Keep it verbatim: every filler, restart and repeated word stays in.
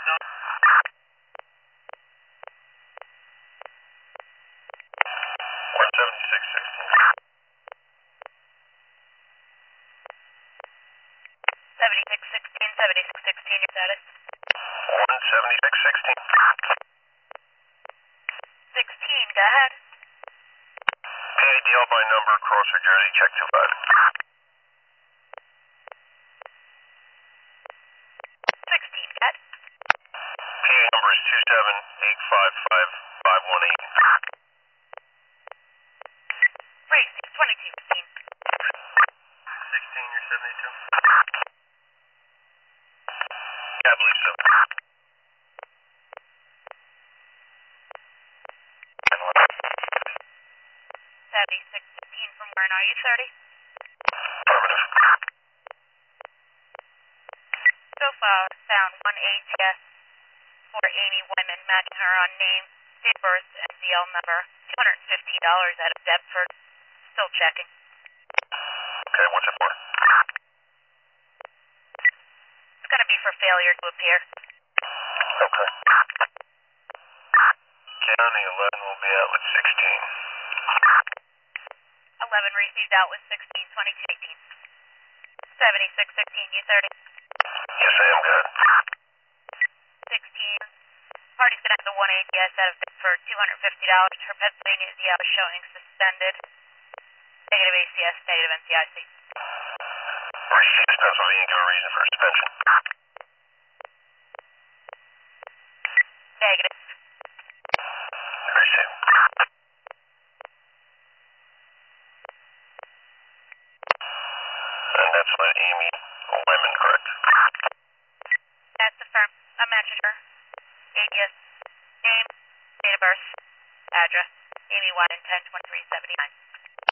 one seventy-six sixteen. seventy-six sixteen, seventy-six sixteen, your status. one seventy-six sixteen. sixteen, go ahead. P A D L by number, Crosser Jersey, check two five. sixteen, go ahead. P A number is two seven eight five five five one eight. Race, twenty-two fifteen. sixteen, you're seventy-two. Yeah, I believe so. seventy-six fifteen, from where are you, thirty? Affirmative. So far, found one A G S for Amy Wyman, matching her on name, date of birth, and D L number. two hundred fifty dollars out of Deptford. Still checking. Okay, what's it for? It's going to be for failure to appear. Okay. County eleven will be out with sixteen. eleven received out with sixteen, twenty-two eighteen. seventy-six sixteen, you thirty. Yes, I am good. sixteen. Party's going to have the one A G S out of Deptford, two hundred fifty dollars. Her Pennsylvania is the out showing suspended. Negative A C S, negative N C I C. Refuse Pennsylvania, give a reason for suspension. Negative. Receive. And that's by Amy Wyman, correct? That's the firm. I'm matching her. A G S. Name, date of birth, address. Amy Wyman, ten twenty-three seventy-nine.